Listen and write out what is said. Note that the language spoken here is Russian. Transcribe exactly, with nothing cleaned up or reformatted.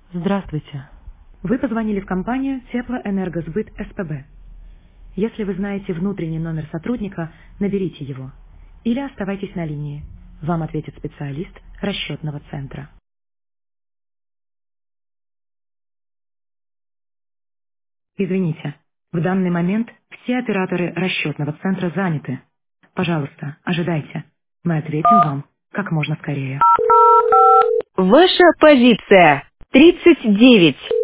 Здравствуйте. Вы позвонили в компанию Теплоэнергосбыт СПБ. Если вы знаете внутренний номер сотрудника, наберите его. Или оставайтесь на линии. Вам ответит специалист расчетного центра. Извините, в данный момент все операторы расчетного центра заняты. Пожалуйста, ожидайте. Мы ответим вам как можно скорее. Ваша позиция тридцать девять.